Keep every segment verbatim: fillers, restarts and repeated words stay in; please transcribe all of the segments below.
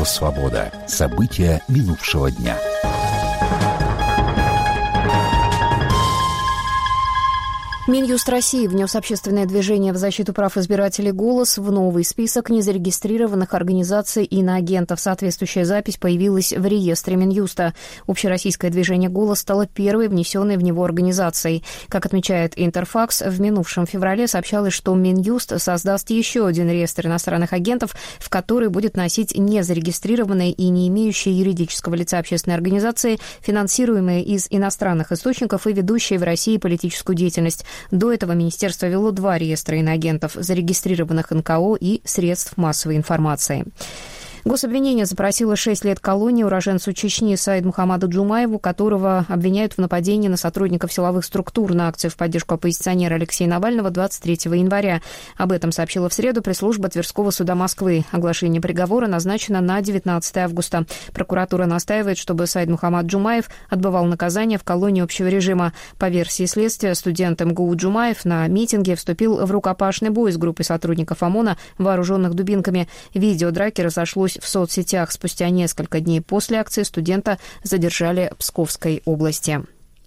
«Свобода». События минувшего дня. Минюст России внес общественное движение в защиту прав избирателей «Голос» в новый список незарегистрированных организаций и иноагентов. Соответствующая запись появилась в реестре Минюста. Общероссийское движение «Голос» стало первой внесенной в него организацией. Как отмечает Интерфакс, в минувшем феврале сообщалось, что Минюст создаст еще один реестр иностранных агентов, в который будет носить незарегистрированные и не имеющие юридического лица общественные организации, финансируемые из иностранных источников и ведущие в России политическую деятельность. До этого министерство вело два реестра иноагентов, зарегистрированных эн ка о и средств массовой информации. Гособвинение запросило шесть лет колонии уроженцу Чечни Саиду Мухаммаду Джумаеву, которого обвиняют в нападении на сотрудников силовых структур на акцию в поддержку оппозиционера Алексея Навального двадцать третьего января. Об этом сообщила в среду пресс-служба Тверского суда Москвы. Оглашение приговора назначено на девятнадцатое августа. Прокуратура настаивает, чтобы Саид Мухаммад Джумаев отбывал наказание в колонии общего режима. По версии следствия, студент эм гэ у Джумаев на митинге вступил в рукопашный бой с группой сотрудников ОМОНа, вооруженных дубинками. Видео драки разошлось в соцсетях. Спустя несколько дней после акции студента задержали в Псковской области.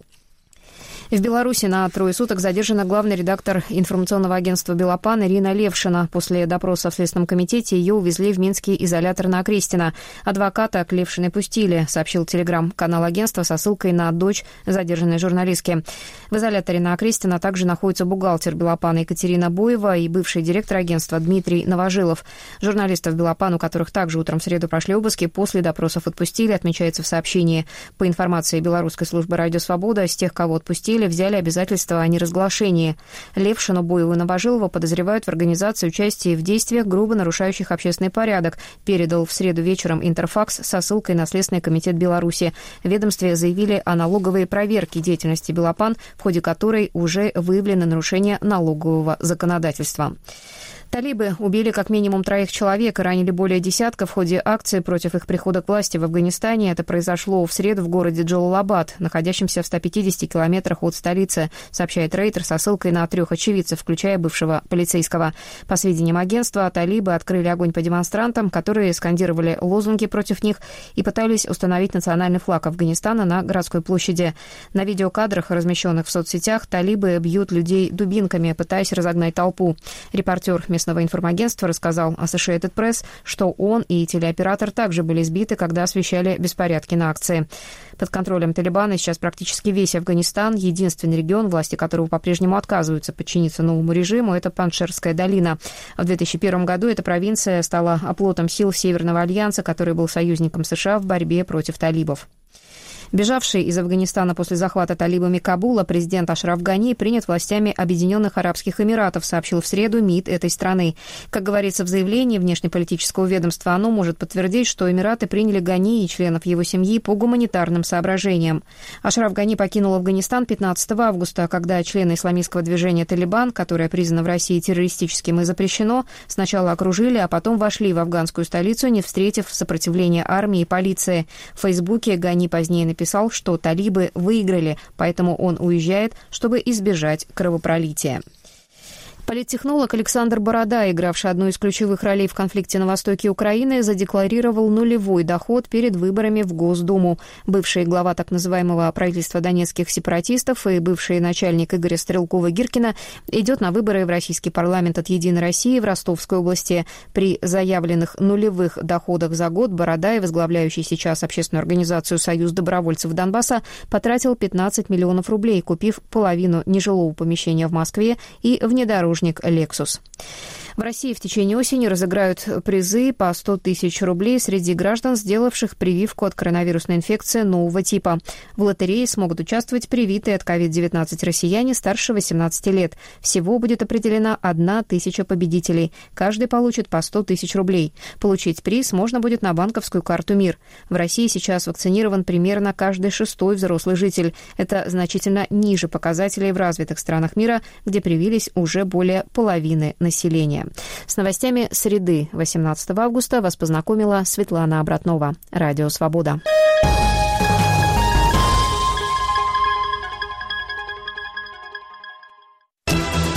В Беларуси на трое суток задержана главный редактор информационного агентства «Белопан» Ирина Левшина. После допроса в Следственном комитете ее увезли в минский изолятор на Окрестина. Адвоката к Левшиной пустили, сообщил телеграм-канал агентства со ссылкой на дочь задержанной журналистки. В изоляторе на Окрестина также находится бухгалтер «Белопана» Екатерина Боева и бывший директор агентства Дмитрий Новожилов. Журналистов «Белопан», у которых также утром в среду прошли обыски, после допросов отпустили, отмечается в сообщении. По информации белорусской службы «Радио Свобода», с тех, кого отпустили, взяли обязательства о неразглашении. Левшину, Боеву и Новожилова подозревают в организации участия в действиях, грубо нарушающих общественный порядок, передал в среду вечером Интерфакс со ссылкой на Следственный комитет Беларуси. В ведомстве заявили о налоговой проверке деятельности «Белопан», в ходе которой уже выявлены нарушения налогового законодательства. Талибы убили как минимум троих человек и ранили более десятка в ходе акции против их прихода к власти в Афганистане. Это произошло в среду в городе Джалалабад, находящемся в ста пятидесяти километрах от столицы, сообщает Рейтер со ссылкой на трех очевидцев, включая бывшего полицейского. По сведениям агентства, талибы открыли огонь по демонстрантам, которые скандировали лозунги против них и пытались установить национальный флаг Афганистана на городской площади. На видеокадрах, размещенных в соцсетях, талибы бьют людей дубинками, пытаясь разогнать толпу. Репортер местного информагентства рассказал Associated Press, что он и телеоператор также были сбиты, когда освещали беспорядки на акции. Под контролем Талибана сейчас практически весь Афганистан. Единственный регион, власти которого по-прежнему отказываются подчиниться новому режиму, это Паншерская долина. В две тысячи первом году эта провинция стала оплотом сил Северного альянса, который был союзником США в борьбе против талибов. Бежавший из Афганистана после захвата талибами Кабула президент Ашраф Гани принят властями Объединенных Арабских Эмиратов, сообщил в среду МИД этой страны. Как говорится в заявлении внешнеполитического ведомства, оно может подтвердить, что Эмираты приняли Гани и членов его семьи по гуманитарным соображениям. Ашраф Гани покинул Афганистан пятнадцатого августа, когда члены исламистского движения «Талибан», которое признано в России террористическим и запрещено, сначала окружили, а потом вошли в афганскую столицу, не встретив сопротивления армии и полиции. В Фейсбуке Гани позднее написал, писал, что талибы выиграли, поэтому он уезжает, чтобы избежать кровопролития. Политтехнолог Александр Борода, игравший одну из ключевых ролей в конфликте на востоке Украины, задекларировал нулевой доход перед выборами в Госдуму. Бывший глава так называемого правительства донецких сепаратистов и бывший начальник Игоря Стрелкова-Гиркина идет на выборы в российский парламент от «Единой России» в Ростовской области. При заявленных нулевых доходах за год Борода, и возглавляющий сейчас общественную организацию «Союз добровольцев Донбасса», потратил пятнадцать миллионов рублей, купив половину нежилого помещения в Москве и внедорожник «Лексус». В России в течение осени разыграют призы по сто тысяч рублей среди граждан, сделавших прививку от коронавирусной инфекции нового типа. В лотерее смогут участвовать привитые от ковид девятнадцать россияне старше восемнадцати лет. Всего будет определена одна тысяча победителей. Каждый получит по сто тысяч рублей. Получить приз можно будет на банковскую карту «Мир». В России сейчас вакцинирован примерно каждый шестой взрослый житель. Это значительно ниже показателей в развитых странах мира, где привились уже более половины населения. С новостями среды восемнадцатого августа вас познакомила Светлана Обратнова. Радио «Свобода».